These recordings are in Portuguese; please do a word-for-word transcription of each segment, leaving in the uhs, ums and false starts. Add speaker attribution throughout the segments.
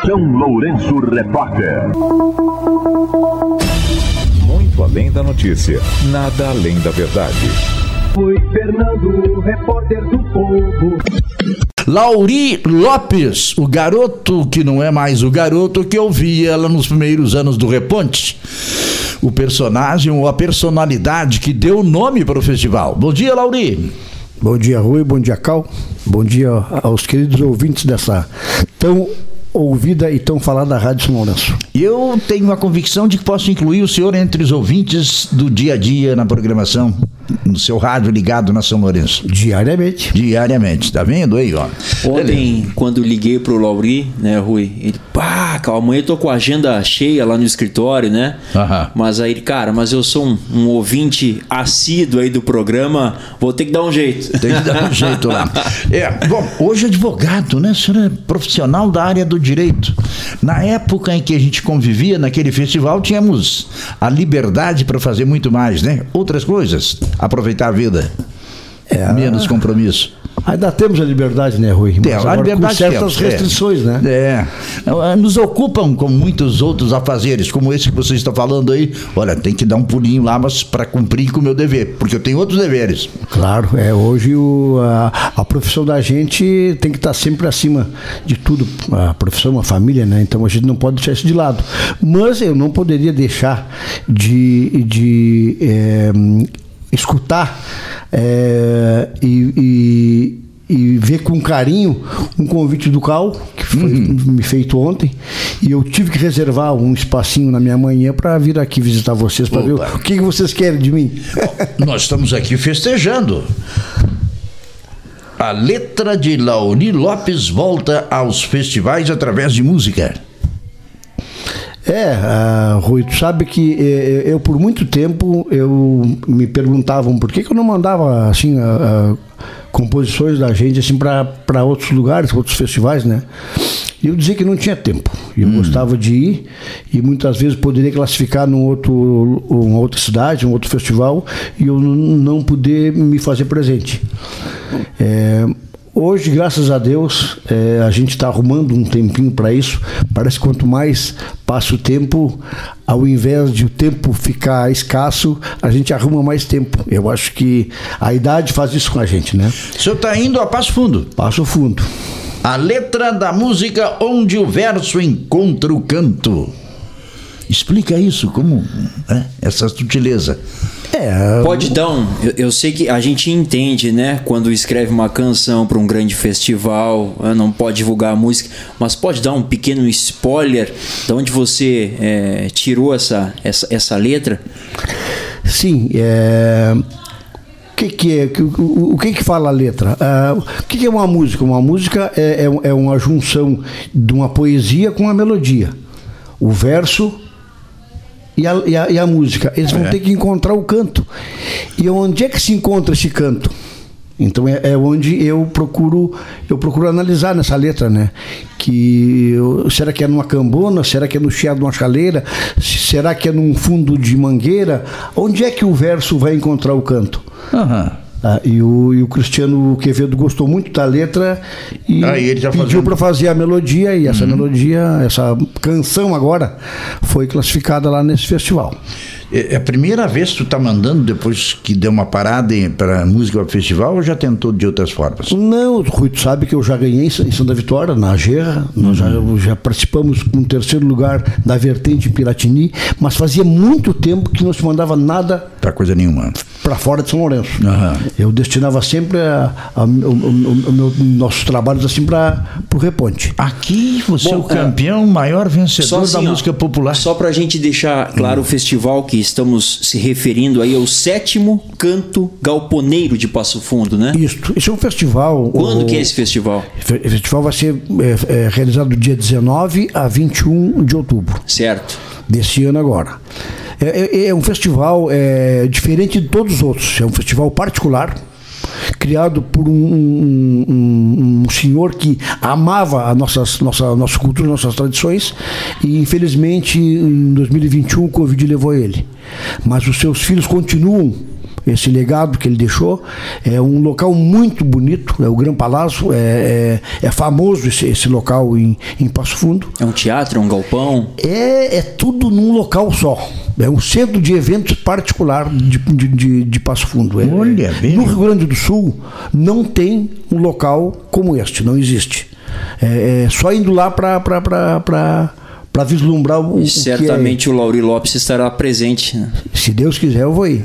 Speaker 1: São Lourenço Repórter.
Speaker 2: Muito além da notícia, nada além da verdade.
Speaker 3: Foi Fernando, repórter do Povo.
Speaker 4: Lauri Lopes, o garoto que não é mais o garoto que eu via ela nos primeiros anos do Reponte. O personagem ou a personalidade que deu nome para o festival. Bom dia, Lauri.
Speaker 5: Bom dia, Rui. Bom dia, Cal. Bom dia aos queridos ouvintes dessa tão ouvida e tão falada Rádio São Lourenço.
Speaker 4: Eu tenho a convicção de que posso incluir o senhor entre os ouvintes do dia a dia na programação, no seu rádio ligado na São Lourenço.
Speaker 5: Diariamente.
Speaker 4: Diariamente, tá vendo aí, ó.
Speaker 6: Ontem, Beleza. Quando liguei pro Lauri, né, Rui, ele, pá, calma, amanhã eu tô com a agenda cheia lá no escritório, né? Aham. Mas aí, cara, mas eu sou um, um ouvinte assíduo aí do programa, vou ter que dar um jeito.
Speaker 4: Tem que dar um jeito lá. É, bom, hoje é advogado, né? O senhor é profissional da área do direito. Na época em que a gente convivia naquele festival, tínhamos a liberdade para fazer muito mais, né? Outras coisas. Aproveitar a vida. É, menos compromisso.
Speaker 5: Ainda temos a liberdade, né, Rui?
Speaker 4: Tem, a liberdade
Speaker 5: com certas
Speaker 4: temos,
Speaker 5: restrições,
Speaker 4: é,
Speaker 5: né?
Speaker 4: É. Nos ocupam com muitos outros afazeres, como esse que você está falando aí. Olha, tem que dar um pulinho lá, mas para cumprir com o meu dever, porque eu tenho outros deveres.
Speaker 5: Claro, é. Hoje o, a, a profissão da gente tem que estar sempre acima de tudo. A profissão, a família, né? Então a gente não pode deixar isso de lado. Mas eu não poderia deixar de, de é, escutar é, e, e, e ver com carinho um convite do Cal, que foi uhum. me feito ontem, e eu tive que reservar um espacinho na minha manhã para vir aqui visitar vocês, para ver o que, que vocês querem de mim.
Speaker 4: Nós estamos aqui festejando. A letra de Lauri Lopes volta aos festivais através de música.
Speaker 5: É, uh, Rui, tu sabe que eh, eu por muito tempo eu me perguntavam por que, que eu não mandava assim uh, uh, composições da gente assim para outros lugares, outros festivais, né? E eu dizia que não tinha tempo. Eu hum. gostava de ir e muitas vezes poderia classificar num outro, uma outra cidade, um outro festival, e eu não poder me fazer presente. É, Hoje, graças a Deus, é, a gente está arrumando um tempinho para isso. Parece que quanto mais passa o tempo, ao invés de o tempo ficar escasso, a gente arruma mais tempo. Eu acho que a idade faz isso com a gente, né?
Speaker 4: O senhor está indo a Passo Fundo?
Speaker 5: Passo Fundo.
Speaker 4: A letra da música onde o verso encontra o canto. Explica isso, como é, essa sutileza.
Speaker 6: É, pode dar um. Eu, eu sei que a gente entende, né? Quando escreve uma canção para um grande festival, não pode divulgar a música, mas pode dar um pequeno spoiler de onde você é, tirou essa, essa, essa letra?
Speaker 5: Sim, é. O que, que é? O, o que que fala a letra? Uh, o que, que é uma música? Uma música é, é, é uma junção de uma poesia com uma melodia. O verso E a, e, a, e a música, eles vão é. ter que encontrar o canto. E onde é que se encontra esse canto? Então é, é onde eu procuro eu procuro analisar nessa letra, né? Que eu, será que é numa cambona? Será que é no chiado de uma chaleira? Será que é num fundo de mangueira? Onde é que o verso vai encontrar o canto? Aham. Uhum. Ah, e, o, e o Cristiano Quevedo gostou muito da letra e ah, e ele já pediu para fazer a melodia, e essa uhum. melodia, essa canção agora foi classificada lá nesse festival.
Speaker 4: É a primeira vez que tu tá mandando depois que deu uma parada para música para festival, ou já tentou de outras formas?
Speaker 5: Não, Rui, tu sabe que eu já ganhei em Santa Vitória, na Gerra, uhum. nós já, já participamos com o terceiro lugar da vertente Piratini, mas fazia muito tempo que não se mandava nada
Speaker 4: para coisa nenhuma
Speaker 5: para fora de São Lourenço.
Speaker 4: Uhum.
Speaker 5: Eu destinava sempre a, a, a, o, o, o meu, nossos trabalhos assim para o Reponte.
Speaker 4: Aqui você Bom, é o campeão, é, maior vencedor assim, da música
Speaker 6: ó,
Speaker 4: popular.
Speaker 6: Só para a gente deixar claro, uhum. o festival que estamos se referindo aí ao sétimo Canto Galponeiro de Passo Fundo, né?
Speaker 5: Isso, esse é um festival.
Speaker 6: Quando
Speaker 5: o,
Speaker 6: que é esse festival?
Speaker 5: O festival vai ser é, é, realizado do dia dezenove a vinte e um de outubro.
Speaker 6: Certo.
Speaker 5: Desse ano agora. É, é, é um festival é, diferente de todos os outros. É um festival particular, criado por um, um, um, um senhor que amava a nossas, nossa, nossa cultura, nossas tradições, e infelizmente em dois mil e vinte e um o Covid levou ele. Mas os seus filhos continuam esse legado que ele deixou. É um local muito bonito, é o Gran Palácio, é, é, é famoso esse, esse local em, em Passo Fundo.
Speaker 6: É um teatro, é um galpão?
Speaker 5: É, é tudo num local só. É um centro de eventos particular de, de, de, de Passo Fundo. É,
Speaker 4: Olha, bem.
Speaker 5: No Rio Grande do Sul não tem um local como este, não existe. É, é só indo lá para para vislumbrar o,
Speaker 6: e
Speaker 5: o
Speaker 6: certamente
Speaker 5: que é.
Speaker 6: O Lauri Lopes estará presente, né?
Speaker 5: Se Deus quiser, eu vou ir.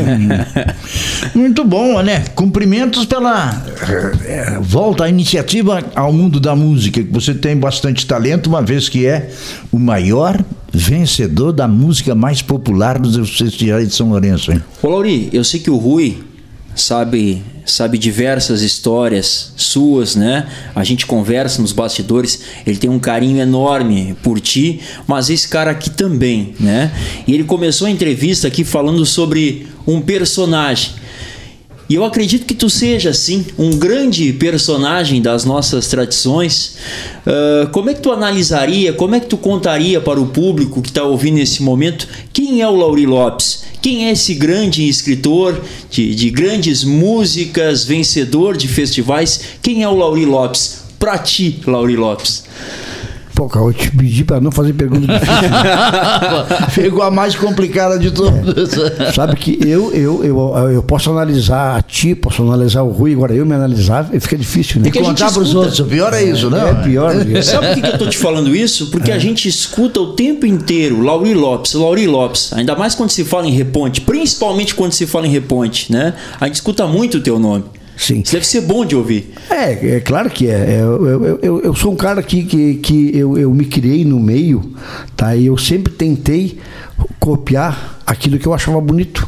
Speaker 4: Muito bom, né? Cumprimentos pela é, volta à iniciativa ao mundo da música, que você tem bastante talento, uma vez que é o maior vencedor da música mais popular dos festivais de São Lourenço, hein?
Speaker 6: Ô Lauri, eu sei que o Rui sabe, sabe diversas histórias suas, né? A gente conversa nos bastidores, ele tem um carinho enorme por ti, mas esse cara aqui também, né? E ele começou a entrevista aqui falando sobre um personagem. E eu acredito que tu seja, assim, um grande personagem das nossas tradições. Uh, como é que tu analisaria, como é que tu contaria para o público que está ouvindo nesse momento quem é o Lauri Lopes? Quem é esse grande escritor de, de grandes músicas, vencedor de festivais? Quem é o Lauri Lopes? Pra ti, Lauri Lopes.
Speaker 5: Pô, cara, eu te pedi para não fazer pergunta difícil.
Speaker 4: Pegou a mais complicada de todas.
Speaker 5: É, sabe que eu, eu, eu, eu posso analisar a ti, posso analisar o Rui, agora eu me analisar, fica difícil, né?
Speaker 4: E contar para os outros, o pior é isso, não?
Speaker 5: É pior. É.
Speaker 6: Sabe por que eu tô te falando isso? Porque é. a gente escuta o tempo inteiro Lauri Lopes, Lauri Lopes, ainda mais quando se fala em Reponte, principalmente quando se fala em Reponte, né? A gente escuta muito o teu nome.
Speaker 5: Sim.
Speaker 6: Isso deve ser bom de ouvir.
Speaker 5: É, é claro que é. Eu, eu, eu, eu sou um cara que, que, que eu, eu me criei no meio, tá? E eu sempre tentei copiar aquilo que eu achava bonito.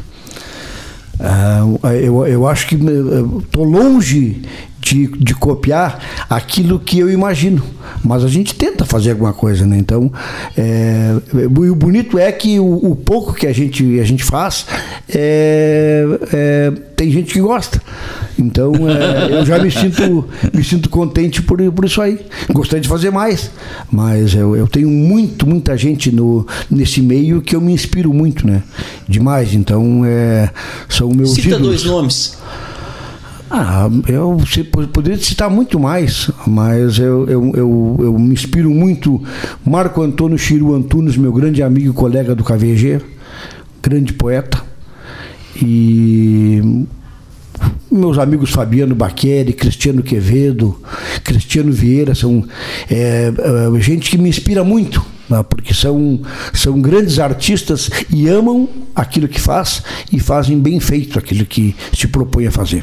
Speaker 5: Uh, eu, eu acho que estou longe de, de copiar aquilo que eu imagino, mas a gente tenta fazer alguma coisa, né? Então, é, o bonito é que o, o pouco que a gente, a gente faz, é, é, tem gente que gosta. Então, é, eu já me sinto, me sinto contente por, por isso aí. Gostaria de fazer mais, mas eu, eu tenho muito, muita gente no, nesse meio que eu me inspiro muito, né? Demais. Então, é, são meus
Speaker 6: Cita
Speaker 5: ídolos.
Speaker 6: dois nomes.
Speaker 5: Ah, eu poderia citar muito mais, mas eu, eu, eu, eu me inspiro muito. Marco Antônio Chiru Antunes, meu grande amigo e colega do K V G, grande poeta. E meus amigos Fabiano Baqueri, Cristiano Quevedo, Cristiano Vieira, são é, é, gente que me inspira muito, né, porque são, são grandes artistas e amam aquilo que faz e fazem bem feito aquilo que se propõe a fazer.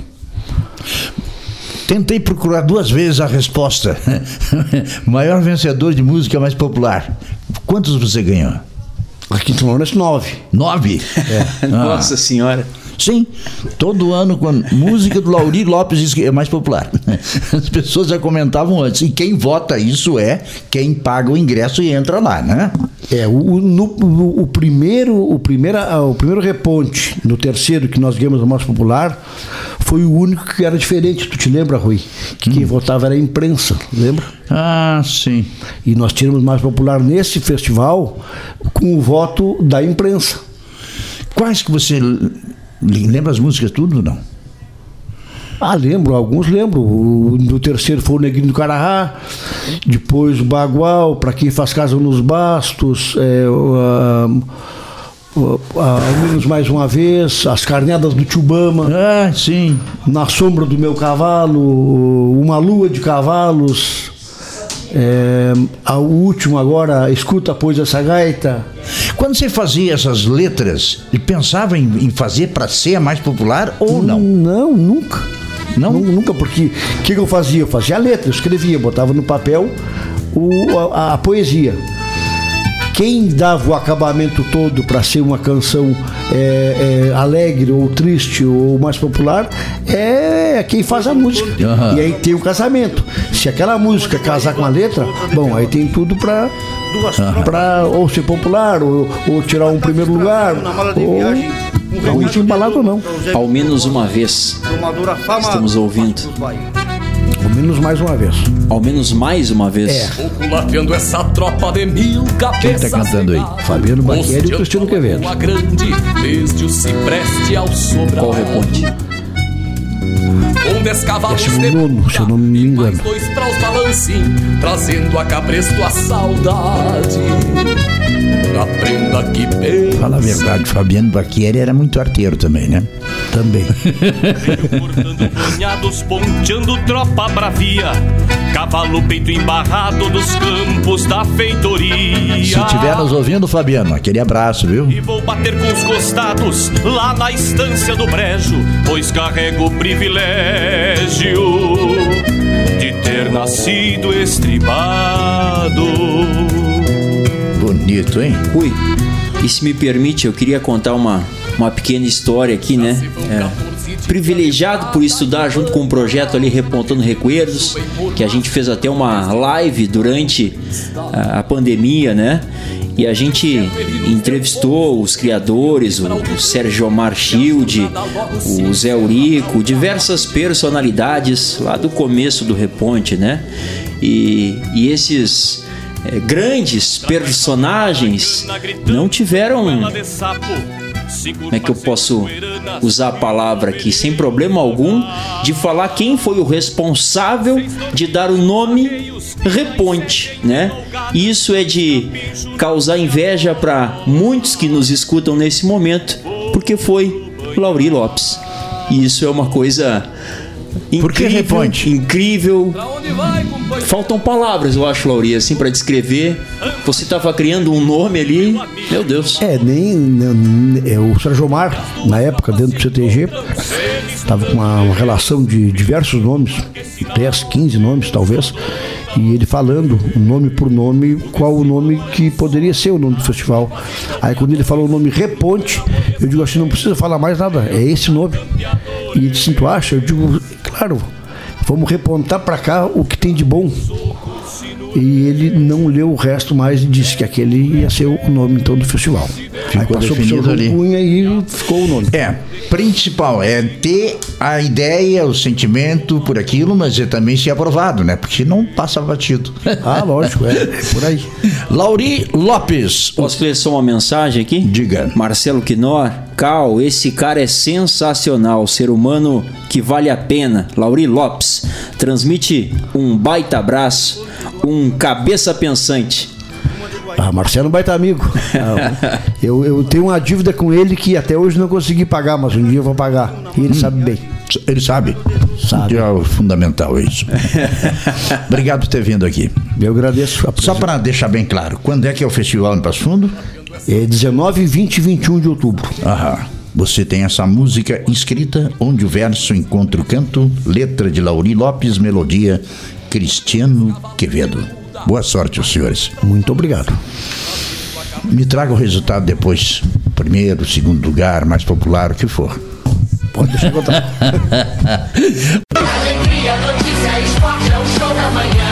Speaker 4: Tentei procurar duas vezes a resposta. Maior vencedor de música mais popular. Quantos você ganhou?
Speaker 5: Aqui em São Lourenço, nove.
Speaker 4: Nove?
Speaker 6: É. Nossa ah. Senhora.
Speaker 4: Sim, todo ano quando música do Lauri Lopes é mais popular. As pessoas já comentavam antes. E quem vota isso é quem paga o ingresso e entra lá, né?
Speaker 5: É, o, no, o, o primeiro o, primeira, o primeiro reponte, no terceiro que nós ganhamos o mais popular, foi o único que era diferente. Tu te lembra, Rui? Que hum. quem votava era a imprensa, lembra?
Speaker 4: Ah, sim.
Speaker 5: E nós tínhamos mais popular nesse festival com o voto da imprensa.
Speaker 4: Quais que você... Lembra as músicas tudo ou não?
Speaker 5: Ah, lembro, alguns lembro. O, do terceiro foi o Neguinho do Carará, depois o Bagual, Pra Quem Faz Casa nos Bastos, é, uh, uh, uh, Menos Mais Uma Vez, As Carneadas do Tio Bama.
Speaker 4: Ah, sim.
Speaker 5: Na Sombra do Meu Cavalo, Uma Lua de Cavalos. É, a, o último agora, Escuta Pois Essa Gaita.
Speaker 4: Quando você fazia essas letras, e pensava em, em fazer para ser a mais popular ou não?
Speaker 5: Não, nunca.
Speaker 4: Não?
Speaker 5: Nunca, porque o que, que eu fazia? Eu fazia a letra, eu escrevia, botava no papel o, a, a poesia. Quem dava o acabamento todo para ser uma canção é, é, alegre ou triste ou mais popular é quem faz a música. Uhum. E aí tem o casamento. Se aquela música casar com a letra, bom, aí tem tudo para uhum. para ou ser popular ou, ou tirar um primeiro lugar ou não tem palavra não.
Speaker 6: Ao menos uma vez estamos ouvindo
Speaker 5: Ao menos mais uma vez.
Speaker 6: Ao menos mais uma vez?
Speaker 5: É.
Speaker 7: Populateando essa tropa de mil cabeças.
Speaker 4: Quem tá cantando aí?
Speaker 5: Fabiano Baqueri e Cristiano Quevedo.
Speaker 7: A grande, desde o cipreste ao sobral.
Speaker 6: Qual reponte?
Speaker 7: Com dez cavalos
Speaker 5: Esse é o
Speaker 7: de
Speaker 5: nono, se eu não me engano.
Speaker 7: mais dois pra os balancim, trazendo a cabresto a saudade. Aprenda que pensa.
Speaker 4: Fala a verdade, Fabiano Baqueri era muito arteiro também, né?
Speaker 5: Também.
Speaker 8: Cortando banhados, ponteando tropa bravia, cavalo peito embarrado dos campos da feitoria.
Speaker 4: Se estiver nos ouvindo, Fabiano, aquele abraço, viu?
Speaker 8: E vou bater com os costados lá na estância do brejo, pois carrego o privilégio de ter nascido estribado.
Speaker 4: Bonito, hein?
Speaker 6: Ui, e se me permite, eu queria contar uma, uma pequena história aqui, né? É, privilegiado por estudar junto com um projeto ali, Repontando Recuerdos, que a gente fez até uma live durante a, a pandemia, né? E a gente entrevistou os criadores, o, o Sérgio Omar Schild, o Zé Eurico, diversas personalidades lá do começo do Reponte, né? E, e esses é, grandes personagens não tiveram... Como é que eu posso usar a palavra aqui sem problema algum de falar quem foi o responsável de dar o nome Reponte, né? Isso é de causar inveja para muitos que nos escutam nesse momento, porque foi Lauri Lopes. E isso é uma coisa incrível.
Speaker 4: Por que Reponte?
Speaker 6: Incrível. Faltam palavras, eu acho, Lauri, assim, para descrever. Você estava criando um nome ali, meu Deus.
Speaker 5: É, nem, nem é, o Sérgio Omar, na época, dentro do C T G, estava com uma, uma relação de diversos nomes, dez, quinze nomes talvez, e ele falando, nome por nome, qual o nome que poderia ser o nome do festival. Aí quando ele falou o nome Reponte, eu digo assim, não precisa falar mais nada, é esse nome. E ele disse, tu acha? Eu digo, claro, vamos repontar para cá o que tem de bom. E ele não leu o resto mais e disse que aquele ia ser o nome então do festival.
Speaker 4: Ficou
Speaker 5: Aí passou pro
Speaker 4: definido
Speaker 5: seu
Speaker 4: ali.
Speaker 5: Cunha e ficou o nome.
Speaker 4: É, principal é ter a ideia, o sentimento por aquilo, mas é também ser aprovado, né? Porque não passa batido.
Speaker 5: Ah, lógico, é, é por aí.
Speaker 4: Lauri Lopes.
Speaker 6: Posso ler só uma mensagem aqui?
Speaker 4: Diga.
Speaker 6: Marcelo Quinor, Cal, esse cara é sensacional, ser humano que vale a pena. Lauri Lopes, transmite um baita abraço, um cabeça pensante.
Speaker 5: Ah, Marcelo é um baita amigo. Ah, eu, eu tenho uma dívida com ele que até hoje não consegui pagar, mas um dia eu vou pagar. E ele hum. sabe bem.
Speaker 4: Ele sabe?
Speaker 5: Sabe.
Speaker 4: É o fundamental isso. Obrigado por ter vindo aqui.
Speaker 5: Eu agradeço.
Speaker 4: Só para deixar bem claro, quando é que é o festival em Passo Fundo?
Speaker 5: É dezenove, vinte e vinte e um de outubro.
Speaker 4: Aham. Você tem essa música escrita onde o verso encontra o canto, letra de Lauri Lopes, melodia Cristiano Quevedo. Boa sorte, os senhores.
Speaker 5: Muito obrigado.
Speaker 4: Me traga o resultado depois. Primeiro, segundo lugar, mais popular, o que for.
Speaker 5: Pode deixar contar.
Speaker 9: Alegria, notícia, esporte, é o show da manhã.